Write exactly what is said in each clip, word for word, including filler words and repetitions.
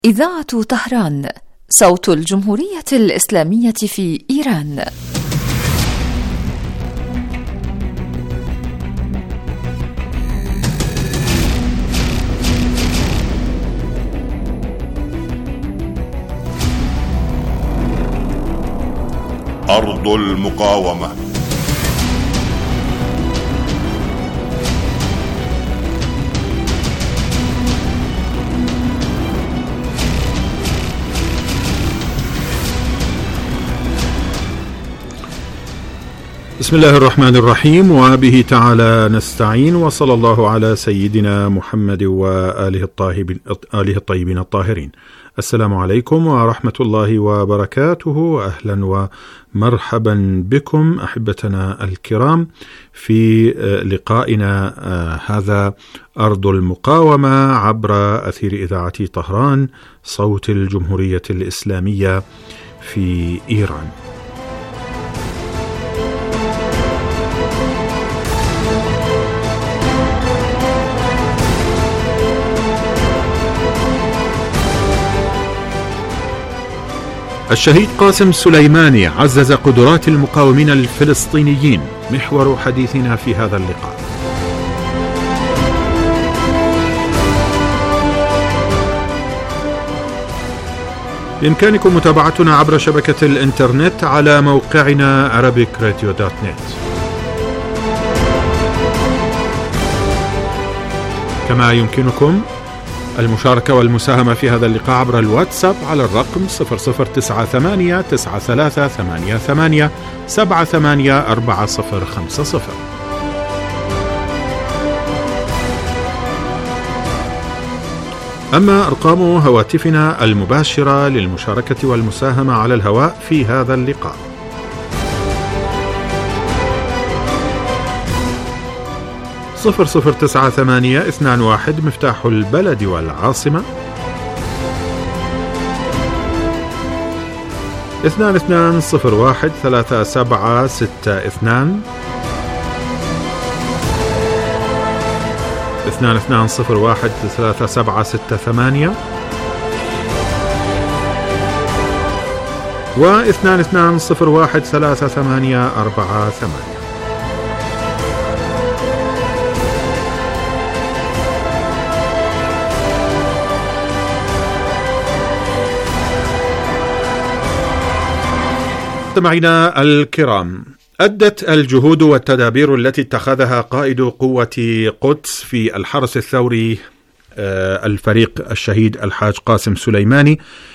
إذاعة طهران، صوت الجمهورية الإسلامية في إيران. أرض المقاومة. بسم الله الرحمن الرحيم، وبه تعالى نستعين، وصلى الله على سيدنا محمد وآله الطيبين آله الطيبين الطاهرين. السلام عليكم ورحمة الله وبركاته. أهلا ومرحبا بكم أحبتنا الكرام في لقائنا هذا أرض المقاومة عبر أثير إذاعة طهران، صوت الجمهورية الإسلامية في إيران. الشهيد قاسم سليماني عزز قدرات المقاومين الفلسطينيين، محور حديثنا في هذا اللقاء. بإمكانكم متابعتنا عبر شبكة الإنترنت على موقعنا عربيك راديو دوت نت. كما يمكنكم المشاركة والمساهمة في هذا اللقاء عبر الواتساب على الرقم صفر صفر تسعة ثمانية تسعة ثلاثة ثمانية ثمانية سبعة ثمانية أربعة صفر خمسة صفر. أما أرقام هواتفنا المباشرة للمشاركة والمساهمة على الهواء في هذا اللقاء: صفر صفر تسعة ثمانية اثنان واحد مفتاح البلد والعاصمة، اثنان اثنان صفر واحد ثلاثة سبعة ستة اثنان، اثنان اثنان صفر واحد ثلاثة سبعة ستة ثمانية، واثنان اثنان صفر واحد ثلاثة ثمانية أربعة ثمانية. مستمعينا الكرام، أدت الجهود والتدابير التي اتخذها قائد قوة قدس في الحرس الثوري الفريق الشهيد الحاج قاسم سليماني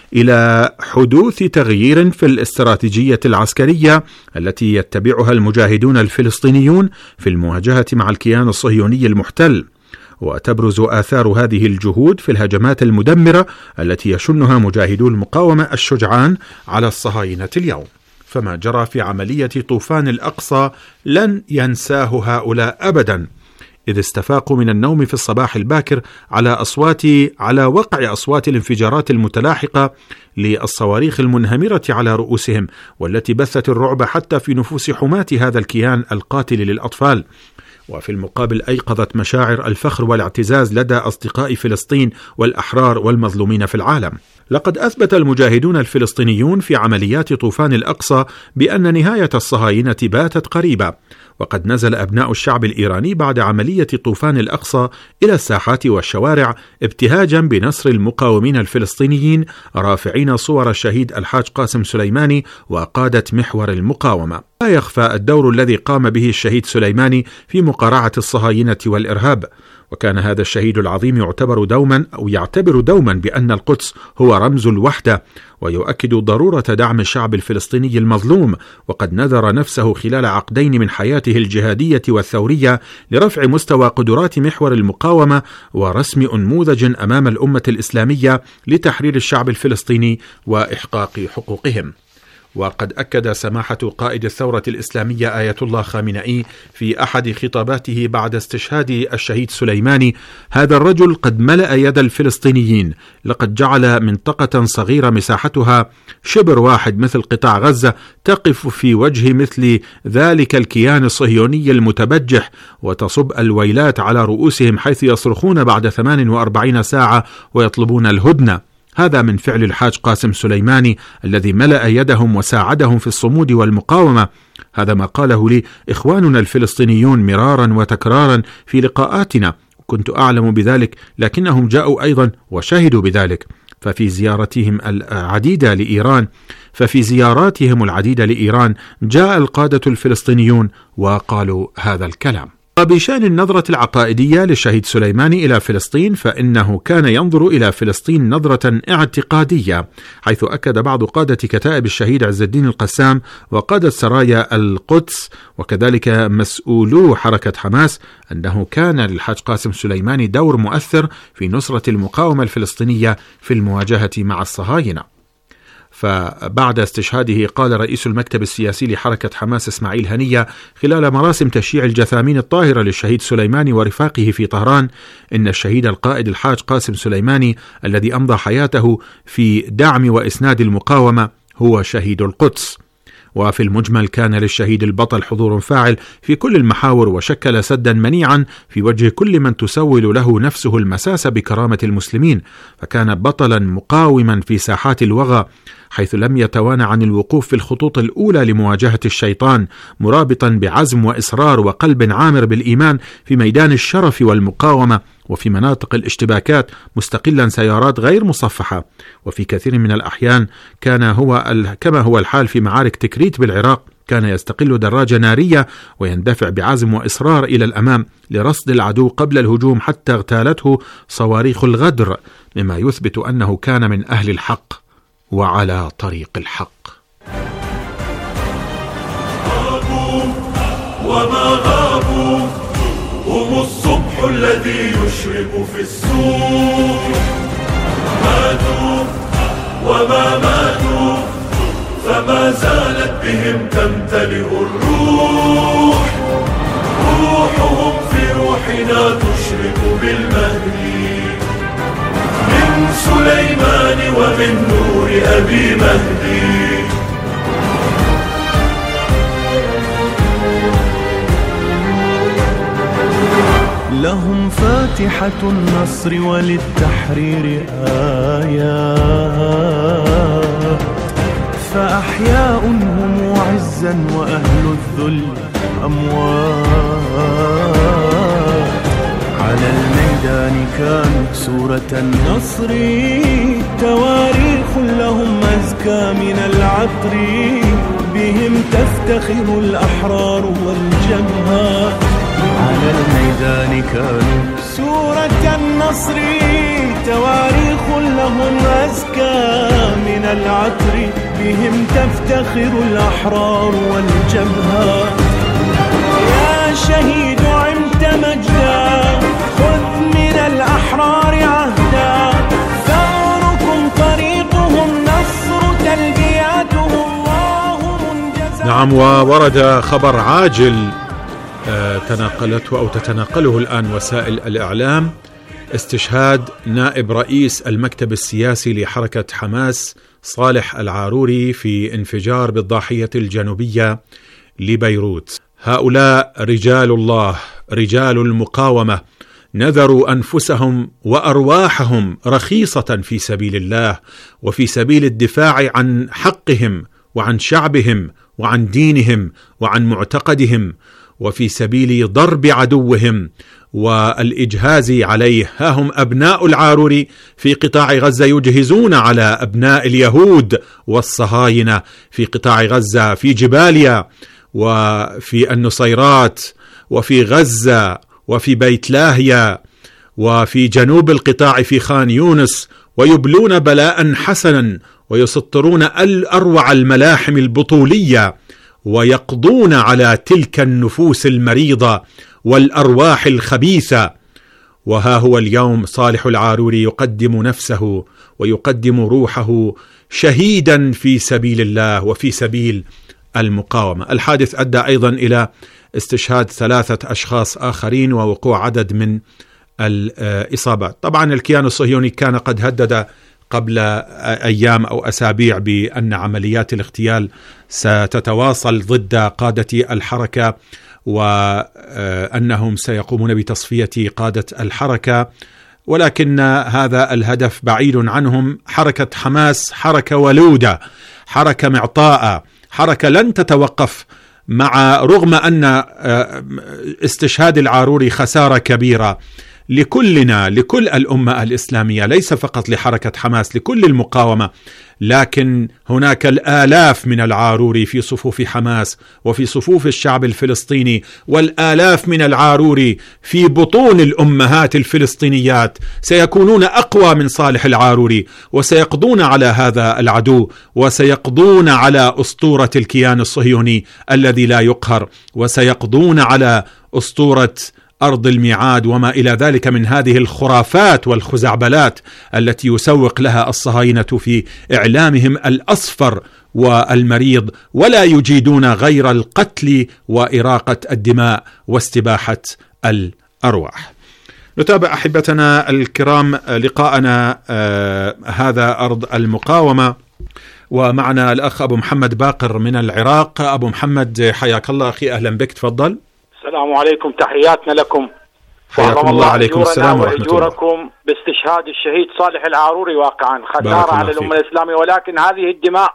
إلى حدوث تغيير في الاستراتيجية العسكرية التي يتبعها المجاهدون الفلسطينيون في المواجهة مع الكيان الصهيوني المحتل، وتبرز آثار هذه الجهود في الهجمات المدمرة التي يشنها مجاهدو المقاومة الشجعان على الصهاينة اليوم. فما جرى في عملية طوفان الأقصى لن ينساه هؤلاء أبدا، إذ استفاقوا من النوم في الصباح الباكر على أصوات على وقع أصوات الانفجارات المتلاحقة للصواريخ المنهمرة على رؤوسهم، والتي بثت الرعب حتى في نفوس حماة هذا الكيان القاتل للأطفال. وفي المقابل أيقظت مشاعر الفخر والاعتزاز لدى أصدقاء فلسطين والأحرار والمظلومين في العالم. لقد أثبت المجاهدون الفلسطينيون في عمليات طوفان الأقصى بأن نهاية الصهاينة باتت قريبة، وقد نزل أبناء الشعب الإيراني بعد عملية طوفان الأقصى إلى الساحات والشوارع ابتهاجا بنصر المقاومين الفلسطينيين، رافعين صور الشهيد الحاج قاسم سليماني وقادة محور المقاومة. لا يخفى الدور الذي قام به الشهيد سليماني في مقارعة الصهاينة والإرهاب، وكان هذا الشهيد العظيم يعتبر دوما أو يعتبر دوما بأن القدس هو رمز الوحدة، ويؤكد ضرورة دعم الشعب الفلسطيني المظلوم، وقد نذر نفسه خلال عقدين من حياته الجهادية والثورية لرفع مستوى قدرات محور المقاومة ورسم أنموذج أمام الأمة الإسلامية لتحرير الشعب الفلسطيني وإحقاق حقوقهم. وقد أكد سماحة قائد الثورة الإسلامية آية الله خامنئي في أحد خطاباته بعد استشهاد الشهيد سليماني: هذا الرجل قد ملأ يد الفلسطينيين، لقد جعل منطقة صغيرة مساحتها شبر واحد مثل قطاع غزة تقف في وجه مثل ذلك الكيان الصهيوني المتبجح، وتصب الويلات على رؤوسهم حيث يصرخون بعد ثمان وأربعين ساعة ويطلبون الهدنة. هذا من فعل الحاج قاسم سليماني الذي ملأ يدهم وساعدهم في الصمود والمقاومة. هذا ما قاله لي إخواننا الفلسطينيون مرارا وتكرارا في لقاءاتنا، كنت أعلم بذلك لكنهم جاءوا أيضا وشهدوا بذلك. ففي زيارتهم العديدة لإيران ففي زياراتهم العديدة لإيران جاء القادة الفلسطينيون وقالوا هذا الكلام. وبشأن النظرة العقائدية للشهيد سليماني إلى فلسطين، فإنه كان ينظر إلى فلسطين نظرة اعتقادية، حيث أكد بعض قادة كتائب الشهيد عز الدين القسام وقادة سرايا القدس وكذلك مسؤولو حركة حماس أنه كان للحاج قاسم سليماني دور مؤثر في نصرة المقاومة الفلسطينية في المواجهة مع الصهاينة. فبعد استشهاده قال رئيس المكتب السياسي لحركة حماس إسماعيل هنية خلال مراسم تشييع الجثامين الطاهرة للشهيد سليماني ورفاقه في طهران إن الشهيد القائد الحاج قاسم سليماني الذي أمضى حياته في دعم وإسناد المقاومة هو شهيد القدس. وفي المجمل كان للشهيد البطل حضور فاعل في كل المحاور، وشكل سدا منيعا في وجه كل من تسول له نفسه المساس بكرامة المسلمين، فكان بطلا مقاوما في ساحات الوغى، حيث لم يتوانى عن الوقوف في الخطوط الأولى لمواجهة الشيطان، مرابطا بعزم وإصرار وقلب عامر بالإيمان في ميدان الشرف والمقاومة وفي مناطق الاشتباكات، مستقلا سيارات غير مصفحة. وفي كثير من الأحيان كان هو كما هو الحال في معارك تكريت بالعراق، كان يستقل دراجة نارية ويندفع بعزم وإصرار إلى الأمام لرصد العدو قبل الهجوم حتى اغتالته صواريخ الغدر، مما يثبت أنه كان من أهل الحق وعلى طريق الحق. غابوا وما غابوا، هم الصبح الذي يشرق في السوق. ماتوا وما ماتوا، فما زالت بهم تمتلئ الروح. روحهم في روحنا تشرق بالمهدي، من سليمان ومن نور أبي مهدي. لهم فاتحة النصر وللتحرير آيات، فأحياء هم عزا وأهل الذل أموات. على الميدان كانوا سورة النصر، تواريخ لهم أزكى من العطر، بهم تفتخر الأحرار والجبهات. على الميدان كانوا سورة النصر، تواريخ لهم أزكى من العطر، بهم تفتخر الأحرار والجبهات. يا شهيد عمت مجدا، خذ من الأحرار عهدا، ثاركم طريقهم نصر تلبياتهم الله منجزا. نعم، وورد خبر عاجل تناقلته أو تتناقله الآن وسائل الإعلام، استشهاد نائب رئيس المكتب السياسي لحركة حماس صالح العاروري في انفجار بالضاحية الجنوبية لبيروت. هؤلاء رجال الله، رجال المقاومة، نذروا أنفسهم وأرواحهم رخيصة في سبيل الله وفي سبيل الدفاع عن حقهم وعن شعبهم وعن دينهم وعن معتقدهم، وفي سبيل ضرب عدوهم والإجهاز عليه. ها هم أبناء العاروري في قطاع غزة يجهزون على أبناء اليهود والصهاينة في قطاع غزة، في جباليا وفي النصيرات وفي غزة وفي بيت لاهيا وفي جنوب القطاع في خان يونس، ويبلون بلاء حسنا ويسطرون الأروع الملاحم البطولية، ويقضون على تلك النفوس المريضة والأرواح الخبيثة. وها هو اليوم صالح العاروري يقدم نفسه ويقدم روحه شهيدا في سبيل الله وفي سبيل المقاومة. الحادث أدى أيضا إلى استشهاد ثلاثة أشخاص آخرين ووقوع عدد من الإصابات. طبعا الكيان الصهيوني كان قد هدد قبل أيام أو أسابيع بأن عمليات الاغتيال ستتواصل ضد قادة الحركة، وأنهم سيقومون بتصفية قادة الحركة ولكن هذا الهدف بعيد عنهم. حركة حماس حركة ولودة، حركة معطاءة، حركة لن تتوقف، مع رغم أن استشهاد العاروري خسارة كبيرة لكلنا، لكل الأمة الإسلامية، ليس فقط لحركة حماس، لكل المقاومة، لكن هناك الآلاف من العاروري في صفوف حماس وفي صفوف الشعب الفلسطيني، والآلاف من العاروري في بطون الأمهات الفلسطينيات سيكونون أقوى من صالح العاروري، وسيقضون على هذا العدو، وسيقضون على أسطورة الكيان الصهيوني الذي لا يقهر، وسيقضون على أسطورة أرض الميعاد وما إلى ذلك من هذه الخرافات والخزعبلات التي يسوق لها الصهاينة في إعلامهم الأصفر والمريض، ولا يجيدون غير القتل وإراقة الدماء واستباحة الأرواح. نتابع أحبتنا الكرام لقاءنا آه هذا أرض المقاومة، ومعنا الأخ أبو محمد باقر من العراق. أبو محمد حياك الله أخي، أهلا بك، تفضل. السلام عليكم، تحياتنا لكم. حياكم الله. عليكم السلام ورحمة الله. وأجوركم باستشهاد الشهيد صالح العاروري، واقعا خسارة على الأمة الإسلامية، ولكن هذه الدماء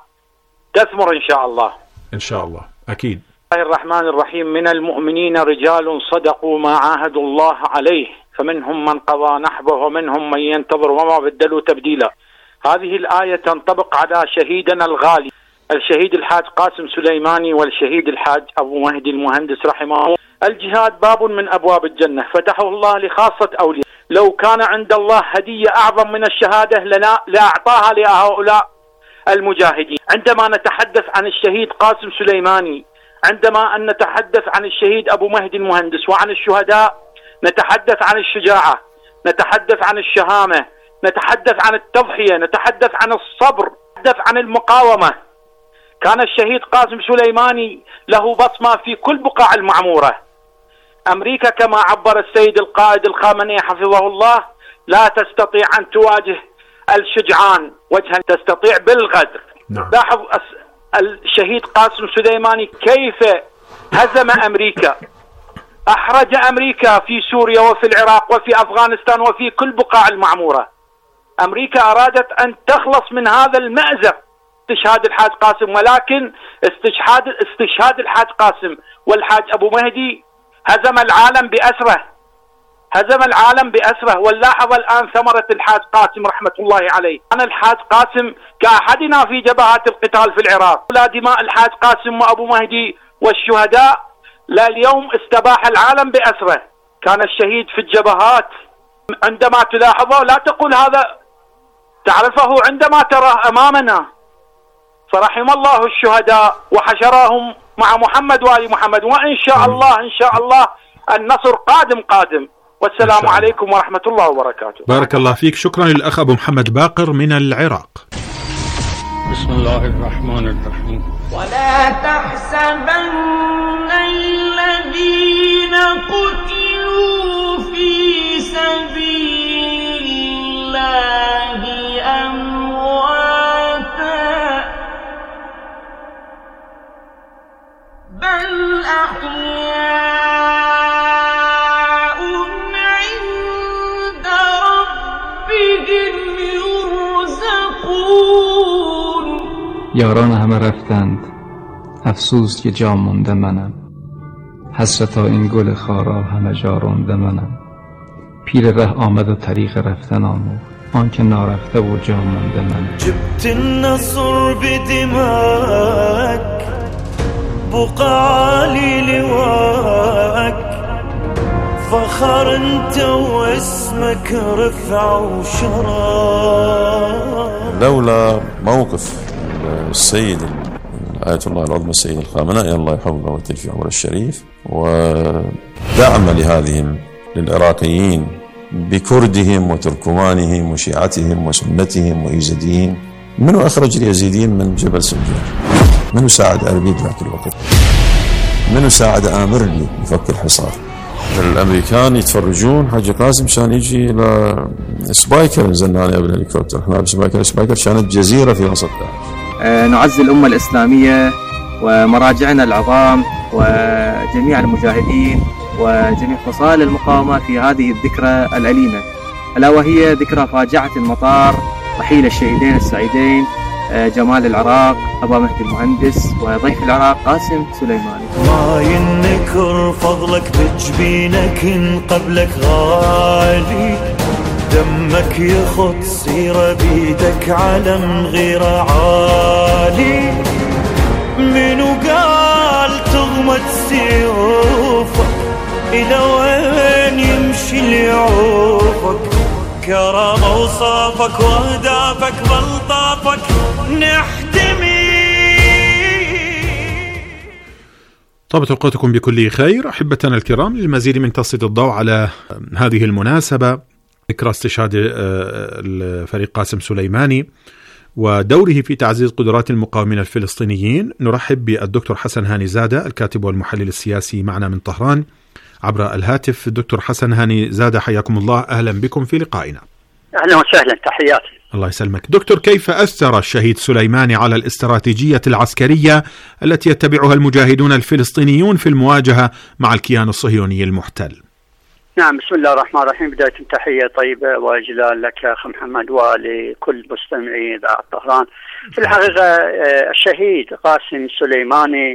تثمر إن شاء الله. إن شاء الله أكيد. بسم الله الرحمن الرحيم. من المؤمنين رجال صدقوا ما عاهدوا الله عليه، فمنهم من قضى نحبه ومنهم من ينتظر وما بدلوا تبديلا. هذه الآية تنطبق على شهيدنا الغالي الشهيد الحاج قاسم سليماني والشهيد الحاج أبو مهدي المهندس رحمه الله. الجهاد باب من أبواب الجنة فتحه الله لخاصة أولياء. لو كان عند الله هدية أعظم من الشهادة لنا لأعطاها لهؤلاء المجاهدين. عندما نتحدث عن الشهيد قاسم سليماني، عندما أن نتحدث عن الشهيد أبو مهدي المهندس وعن الشهداء، نتحدث عن الشجاعة، نتحدث عن الشهامة، نتحدث عن التضحية، نتحدث عن الصبر، نتحدث عن المقاومة. كان الشهيد قاسم سليماني له بصمة في كل بقاع المعمورة. أمريكا كما عبر السيد القائد الخامنئي حفظه الله لا تستطيع أن تواجه الشجعان وجها، تستطيع بالغدر. نعم. لاحظ الشهيد قاسم سليماني كيف هزم أمريكا، أحرج أمريكا في سوريا وفي العراق وفي أفغانستان وفي كل بقاع المعمورة. أمريكا أرادت أن تخلص من هذا المأزق استشهاد الحاج قاسم، ولكن استشهاد استشهاد الحاج قاسم والحاج أبو مهدي هزم العالم بأسره، هزم العالم بأسره. ونلاحظ الآن ثمرة الحاج قاسم رحمة الله عليه. أنا الحاج قاسم كأحدنا في جبهات القتال في العراق، لا دماء الحاج قاسم وأبو مهدي والشهداء لا اليوم استباح العالم بأسره. كان الشهيد في الجبهات، عندما تلاحظه لا تقول هذا، تعرفه عندما تراه أمامنا. فرحم الله الشهداء وحشرهم مع محمد وآل محمد، وإن شاء الله إن شاء الله النصر قادم قادم. والسلام عليكم ورحمة الله وبركاته. بارك الله فيك. شكرا للأخ أبو محمد باقر من العراق. بسم الله الرحمن الرحيم. ولا تحسبن الذين قتلوا في سبيل الله أمواتا بل أحياء عند ربهم يرزقون. یاران همه رفتند، افسوس که جا مونده منم. حسرتا این گل خارا همه جا رونده منم. پیر ره آمد و طریق رفتن آموخت، آن که نارفته و جا مونده منم. جبت النصر بدماك بقى لي لواك، فخر انت واسمك رفع وشرف. لولا موقف السيد آية الله العظمى السيد الخامنئي الله يحفظه ويطيل في عمره الشريف، ودعم لهذه للعراقيين بكردهم وتركمانهم وشيعتهم وسنتهم ويزيديين. منو أخرج اليزيديين من جبل سنجار؟ منو ساعد أربيل ذاك الوقت؟ منو ساعد آمرلي يفك الحصار؟ الأمريكان يتفرجون حاج قاسم كان يجي إلى سبايكر، نزلنا عليه بالهليكوبتر احنا بسبايكر. سبايكر كانت جزيرة في وسط داعش. نعزي الأمة الإسلامية ومراجعنا العظام وجميع المجاهدين وجميع فصائل المقاومة في هذه الذكرى الأليمة. ألا وهي ذكرى فاجعة المطار، رحيل الشهيدين السعيدين جمال العراق أبا مهدي المهندس، وضيف العراق قاسم سليماني. ما ينكر فضلك بجبينك إن قبلك غالي، دمك يخط سيرة بيدك علم غير عالي. منو قال تغمد سيوفك إلى وين يمشي اللي يعوفك؟ كرم أوصافك وأهدافك بلطافك نحتمي. طابت أوقاتكم بكل خير أحبتنا الكرام. للمزيد من تسليط الضوء على هذه المناسبة، ذكرى استشهاد الفريق قاسم سليماني ودوره في تعزيز قدرات المقاومين الفلسطينيين، نرحب بالدكتور حسن هاني زادة الكاتب والمحلل السياسي معنا من طهران عبر الهاتف. دكتور حسن هاني زادة، حياكم الله، أهلا بكم في لقائنا. أهلا وسهلا، تحياتي. الله يسلمك. دكتور، كيف أثر الشهيد سليماني على الاستراتيجية العسكرية التي يتبعها المجاهدون الفلسطينيون في المواجهة مع الكيان الصهيوني المحتل؟ نعم، بسم الله الرحمن الرحيم. بداية تحية طيبة وجلال لك أخي محمد ولكل مستمعي إذاعة طهران. في الحقيقة الشهيد قاسم سليماني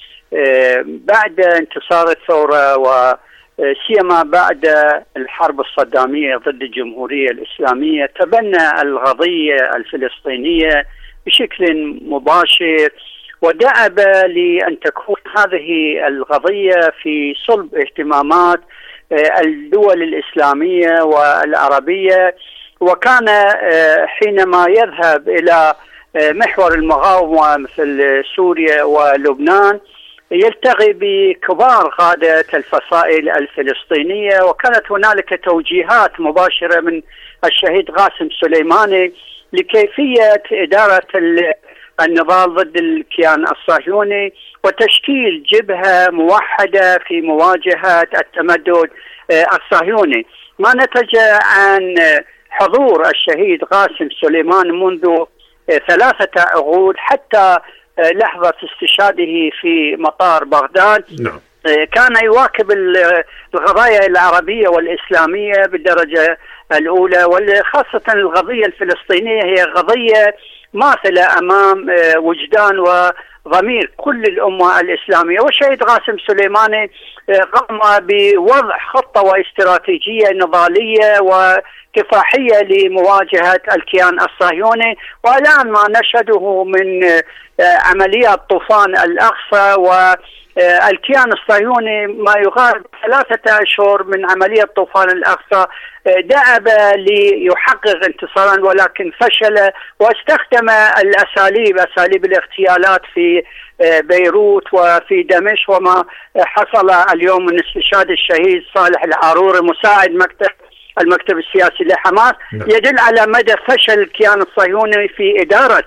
بعد انتصار الثورة وسيما بعد الحرب الصدامية ضد الجمهورية الإسلامية تبنى القضية الفلسطينية بشكل مباشر، ودأب لأن تكون هذه القضية في صلب اهتمامات الدول الإسلامية والعربية. وكان حينما يذهب إلى محور المقاومة مثل سوريا ولبنان يلتقي بكبار قادة الفصائل الفلسطينية، وكانت هنالك توجيهات مباشرة من الشهيد قاسم سليماني لكيفية إدارة النضال ضد الكيان الصهيوني وتشكيل جبهة موحدة في مواجهة التمدد الصهيوني. ما نتج عن حضور الشهيد قاسم سليمان منذ ثلاثة عقود حتى لحظة استشهاده في مطار بغداد. نعم. كان يواكب القضايا العربية والإسلامية بالدرجة الأولى، وخاصة القضية الفلسطينية هي قضية ماثلة أمام وجدان وضمير كل الأمة الإسلامية. والشهيد قاسم سليماني قام بوضع خطة واستراتيجية نضالية وكفاحية لمواجهة الكيان الصهيوني. والآن ما نشهده من عمليات طوفان الأقصى والكيان الصهيوني ما يقارب ثلاثة أشهر من عملية طوفان الأقصى دأب ليحقق انتصارا ولكن فشل، واستخدم الأساليب أساليب الاغتيالات في بيروت وفي دمشق. وما حصل اليوم من استشهاد الشهيد صالح العاروري مساعد مكتب المكتب السياسي لحماس يدل على مدى فشل الكيان الصهيوني في إدارة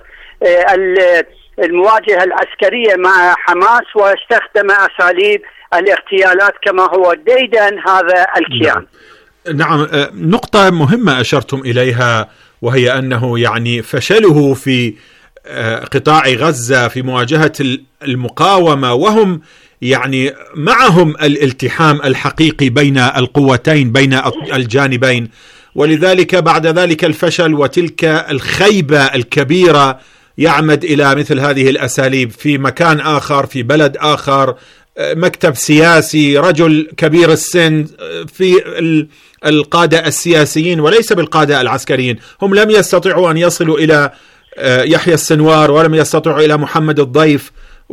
المواجهة العسكرية مع حماس، واستخدم أساليب الاغتيالات كما هو ديدن هذا الكيان. نعم، نقطة مهمة أشرتم إليها، وهي أنه يعني فشله في قطاع غزة في مواجهة المقاومة، وهم يعني معهم الالتحام الحقيقي بين القوتين بين الجانبين، ولذلك بعد ذلك الفشل وتلك الخيبة الكبيرة يعمد إلى مثل هذه الأساليب في مكان آخر، في بلد آخر، مكتب سياسي، رجل كبير السن، في القادة السياسيين وليس بالقادة العسكريين. هم لم يستطيعوا أن يصلوا إلى يحيى السنوار ولم يستطيعوا إلى محمد الضيف،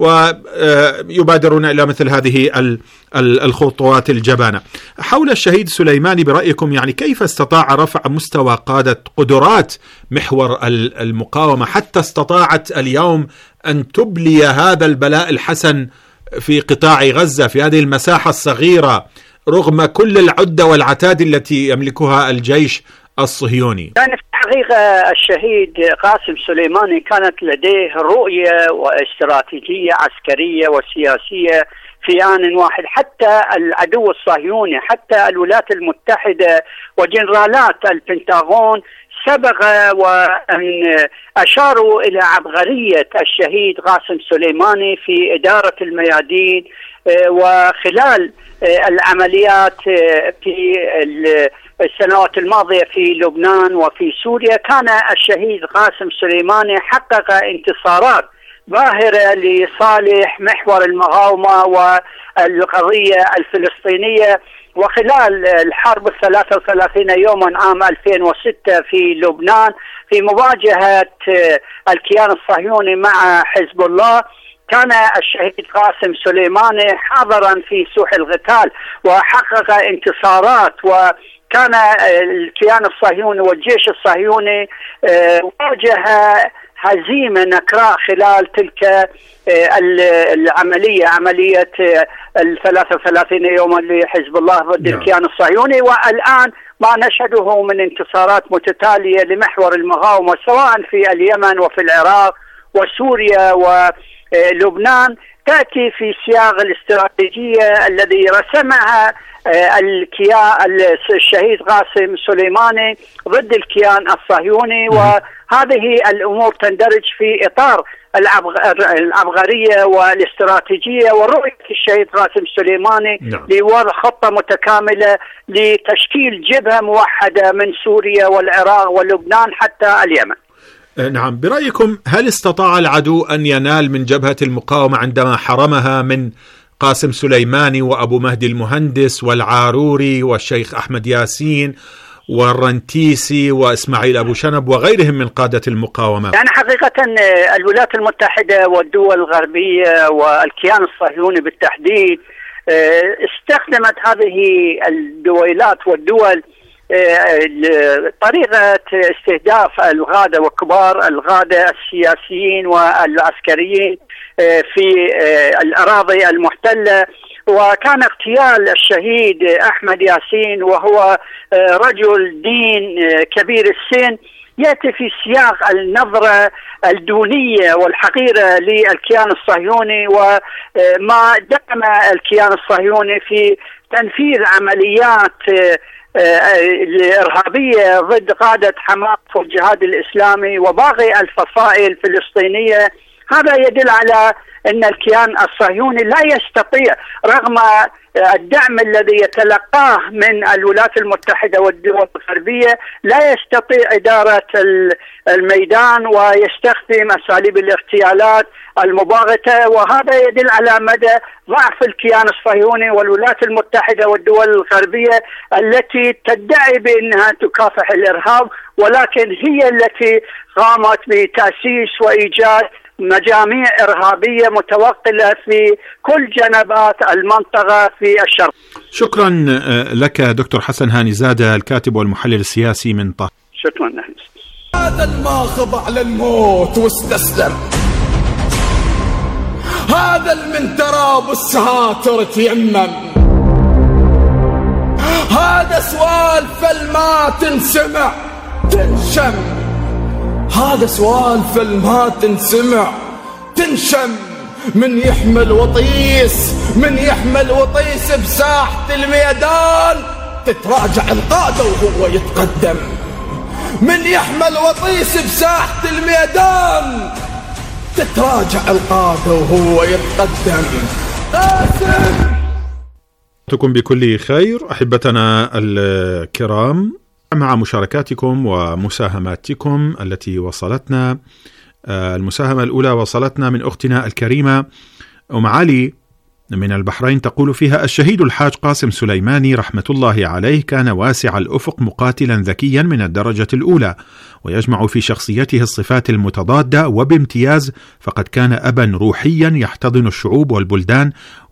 ويبادرون إلى مثل هذه الخطوات الجبانة. حول الشهيد سليماني برأيكم يعني كيف استطاع رفع مستوى قادة قدرات محور المقاومة حتى استطاعت اليوم أن تبلي هذا البلاء الحسن في قطاع غزة في هذه المساحة الصغيرة رغم كل العدة والعتاد التي يملكها الجيش الصهيوني؟ يعني في الحقيقة الشهيد قاسم سليماني كانت لديه رؤية واستراتيجية عسكرية وسياسية في آن واحد. حتى العدو الصهيوني، حتى الولايات المتحدة وجنرالات البنتاغون سبق وأن أشاروا إلى عبقرية الشهيد قاسم سليماني في إدارة الميادين وخلال العمليات في السنوات الماضية في لبنان وفي سوريا. كان الشهيد قاسم سليماني حقق انتصارات باهرة لصالح محور المقاومة والقضية الفلسطينية. وخلال الحرب الثلاثة وثلاثين يوما عام ألفين وستة في لبنان في مواجهة الكيان الصهيوني مع حزب الله، كان الشهيد قاسم سليماني حاضرا في سوح القتال وحقق انتصارات، وكان الكيان الصهيوني والجيش الصهيوني واجه هزيمة نكراء خلال تلك العملية، عملية الثلاثة وثلاثين يوما لحزب الله ضد الكيان الصهيوني. والآن ما نشهده من انتصارات متتالية لمحور المقاومة سواء في اليمن وفي العراق وسوريا ولبنان تأتي في سياق الاستراتيجية الذي رسمها الكيان الشهيد قاسم سليماني ضد الكيان الصهيوني. وهذه الأمور تندرج في إطار العبقرية والاستراتيجية ورؤية الشهيد قاسم سليماني نعم. لوضع خطة متكاملة لتشكيل جبهة موحدة من سوريا والعراق ولبنان حتى اليمن. نعم، برأيكم هل استطاع العدو أن ينال من جبهة المقاومة عندما حرمها من قاسم سليماني وأبو مهدي المهندس والعاروري والشيخ أحمد ياسين والرنتيسي وإسماعيل أبو شنب وغيرهم من قادة المقاومة؟ يعني حقيقة الولايات المتحدة والدول الغربية والكيان الصهيوني بالتحديد استخدمت هذه الدويلات والدول طريقة استهداف الغادة وكبار الغادة السياسيين والعسكريين في الأراضي المحتلة. وكان اغتيال الشهيد أحمد ياسين وهو رجل دين كبير السن يأتي في سياق النظرة الدونية والحقيرة للكيان الصهيوني، وما دعم الكيان الصهيوني في تنفيذ عمليات الإرهابية ضد قادة حماس والجهاد الإسلامي وباقي الفصائل الفلسطينية. هذا يدل على أن الكيان الصهيوني لا يستطيع رغم الدعم الذي يتلقاه من الولايات المتحدة والدول الغربية لا يستطيع إدارة الميدان ويستخدم أساليب الاغتيالات المباغتة. وهذا يدل على مدى ضعف الكيان الصهيوني والولايات المتحدة والدول الغربية التي تدعي بأنها تكافح الإرهاب، ولكن هي التي قامت بتأسيس وإيجاد مجاميع إرهابية متوغلة في كل جنبات المنطقة في الشرق. شكرا لك دكتور حسن هاني زادة، الكاتب والمحلل السياسي من طه. شكرا لك. هذا الماخذ على الموت واستسلم، هذا المن تراب السهاتر تيمم، هذا سوالف الما تنسمع تنشم، هذا سوالف الما تنسمع تنشم. من يحمل وطيس من يحمل وطيس بساحة الميدان تتراجع القادة وهو يتقدم. من يحمل وطيس بساحة الميدان تتراجع القادة وهو يتقدم. قاسم تكون بكل خير أحبتنا الكرام مع مشاركاتكم ومساهماتكم التي وصلتنا. المساهمة الأولى وصلتنا من أختنا الكريمة أم علي من البحرين، تقول فيها: الشهيد الحاج قاسم سليماني رحمة الله عليه كان واسع الأفق مقاتلا ذكيا من الدرجة الأولى، ويجمع في شخصيته الصفات المتضادة وبامتياز، فقد كان أبا روحيا يحتضن الشعوب والبلدان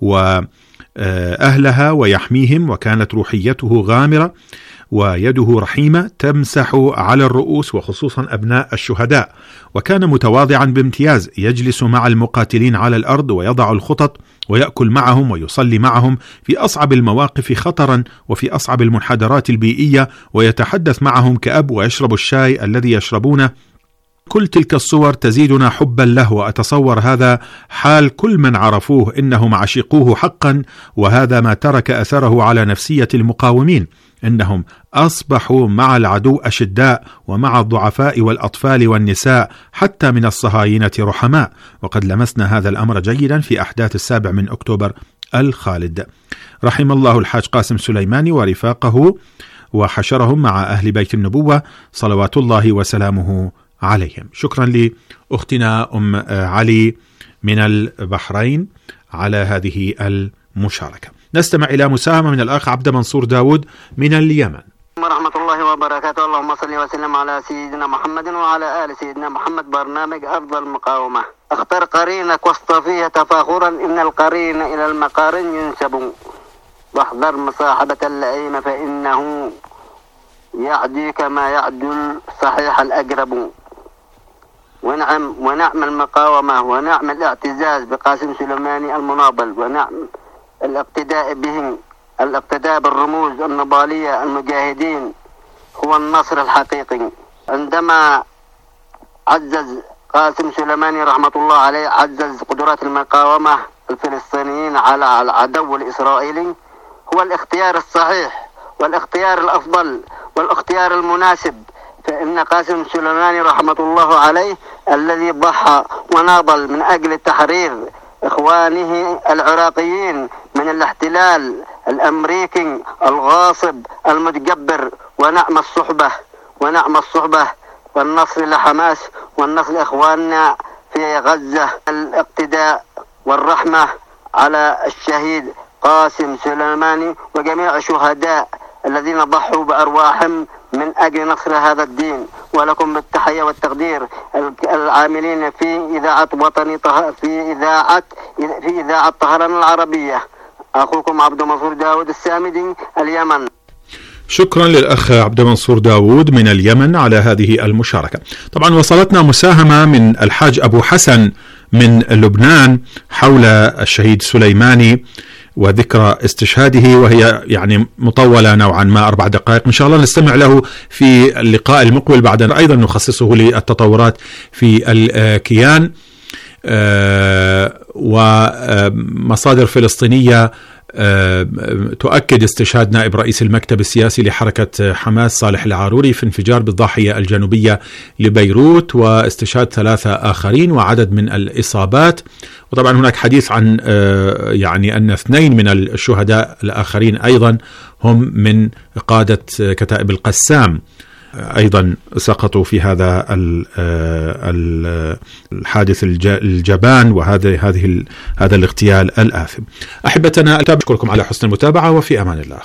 وأهلها ويحميهم، وكانت روحيته غامرة ويده رحيمة تمسح على الرؤوس وخصوصا أبناء الشهداء، وكان متواضعا بامتياز يجلس مع المقاتلين على الأرض ويضع الخطط ويأكل معهم ويصلي معهم في أصعب المواقف خطرا وفي أصعب المنحدرات البيئية، ويتحدث معهم كأب ويشرب الشاي الذي يشربونه كل تلك الصور تزيدنا حبا له، وأتصور هذا حال كل من عرفوه، إنهم عشقوه حقا، وهذا ما ترك أثره على نفسية المقاومين، إنهم أصبحوا مع العدو أشداء، ومع الضعفاء والأطفال والنساء حتى من الصهاينة رحماء، وقد لمسنا هذا الأمر جيدا في أحداث السابع من أكتوبر الخالد. رحم الله الحاج قاسم سليماني ورفاقه وحشرهم مع أهل بيت النبوة صلوات الله وسلامه عليهم. شكرا لأختنا أم علي من البحرين على هذه المشاركة. نستمع إلى مساهمة من الأخ عبد منصور داود من اليمن. ورحمة الله وبركاته. اللهم صل وسلم على سيدنا محمد وعلى آل سيدنا محمد. برنامج أفضل مقاومة. اختر قرينك واصطفيه تفاخرا، إن القرين إلى المقارن ينسب. واحذر مصاحبة اللئيم فإنه يعدي كما يعدو الصحيح الأقرب. ونعم ونعم المقاومة ونعم الاعتزاز بقاسم سليماني المناضل، ونعم الاقتداء بهم، الاقتداء بالرموز النضالية المجاهدين هو النصر الحقيقي. عندما عزز قاسم سليماني رحمة الله عليه عزز قدرات المقاومة الفلسطينيين على العدو الإسرائيلي، هو الاختيار الصحيح والاختيار الأفضل والاختيار المناسب. فإن قاسم سليماني رحمة الله عليه الذي ضحى وناضل من أجل تحرير إخوانه العراقيين من الاحتلال الأمريكي الغاصب المتجبر، ونعم الصحبة ونعم الصحبة والنصر لحماس والنصر لإخواننا في غزة. الاقتداء والرحمة على الشهيد قاسم سليماني وجميع الشهداء الذين ضحوا بأرواحهم من أجل نصر هذا الدين. ولكم بالتحية والتقدير العاملين في إذاعة وطني في إذاعة في إذاعة طهران العربية. أخوكم عبد منصور داود السامدي اليمن. شكرا للأخ عبد منصور داود من اليمن على هذه المشاركة. طبعا وصلتنا مساهمة من الحاج أبو حسن من لبنان حول الشهيد سليماني وذكرى استشهاده، وهي يعني مطولة نوعا ما أربع دقائق. إن شاء الله نستمع له في اللقاء المقبل، بعد أيضا نخصصه للتطورات في الكيان ومصادر فلسطينية تؤكد استشهاد نائب رئيس المكتب السياسي لحركة حماس صالح العاروري في انفجار بالضاحية الجنوبية لبيروت، واستشهاد ثلاثة آخرين وعدد من الإصابات. وطبعا هناك حديث عن يعني أن اثنين من الشهداء الآخرين أيضا هم من قادة كتائب القسام، أيضا سقطوا في هذا الحادث الجبان وهذا هذه هذا الاغتيال الآثم. أحبتنا أشكركم على حسن المتابعة، وفي أمان الله.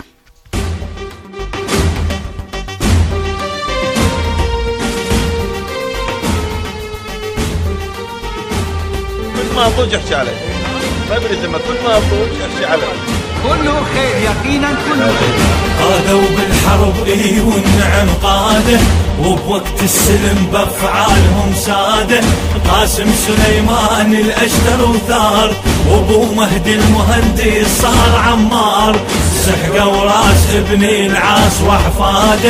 كل ما أطوج أحكي عليه، ما بلزمه كل ما أطوج أحكي عليه. كله خير يقينا كله خير. قادوا بالحرب اي والنعم قاده، وبوقت السلم بافعالهم ساده. قاسم سليمان الاشتر وثار، وابو مهدي المهندس صار عمار. سحقه وراس ابني العاص واحفاده.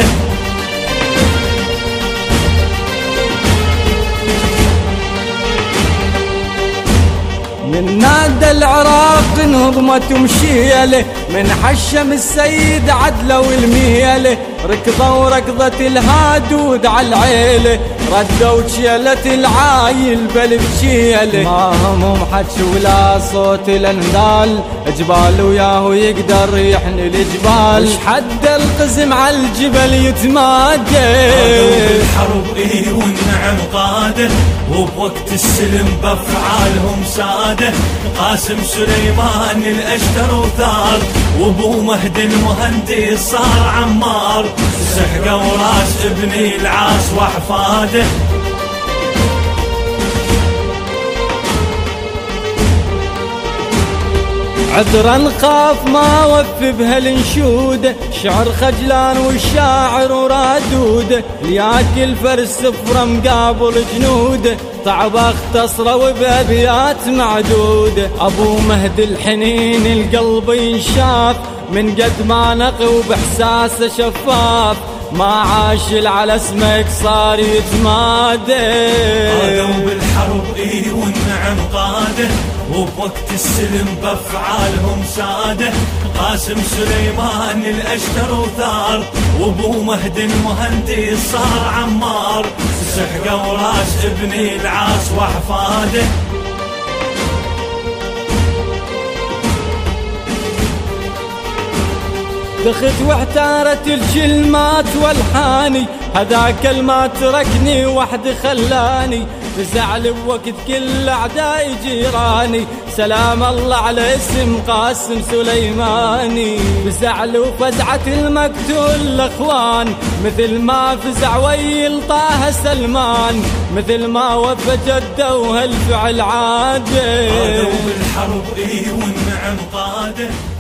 من نادى العراق انهضمت ومشيله، من حشم السيد عدله والميله. ركضوا ركضة الهادود على العيله، ردوا شيلة العايل بل بشيله. ما همهم حكي ولا صوت الانذال، جبال وياهو يقدر يحني الجبال. وش حد القزم على الجبل يتمادى. قادوا بالحرب اي والنعم قاده، وبوقت السلم بافعالهم ساده. قاسم سليمان الاشتر وثار، وابو مهدي المهندس صار عمار. سحقه وراس ابني العاص واحفاده. عذرا خاف ما وفي بهالنشوده، شعر خجلان والشاعر ورادوده. لياكل فرس صفرة مقابل جنوده، طعب اختصره وبابيات معدوده. ابو مهدي الحنين القلب ينشاف، من قد ما نقي وبإحساسه شفاف. ما عاشل على اسمك صار يتمادى. قادوا بالحرب اي والنعم قاده وبوقت السلم بافعالهم ساده. قاسم سليمان الاشتر وثار وابو مهدي المهندس صار عمار. سحقوا راس ابني العاص واحفاده. دخت واحتارت الكلمات والحاني هذاك الما تركني وحدي خلاني. بزعل بوقت كل اعدائي جيراني سلام الله على اسم قاسم سليماني. بزعل وفزعة المقتول الاخوان مثل ما فزع ويل طه سلمان. مثل ما وفى جده وهالفعل عاده. قادوا بالحرب اي والنعم قاده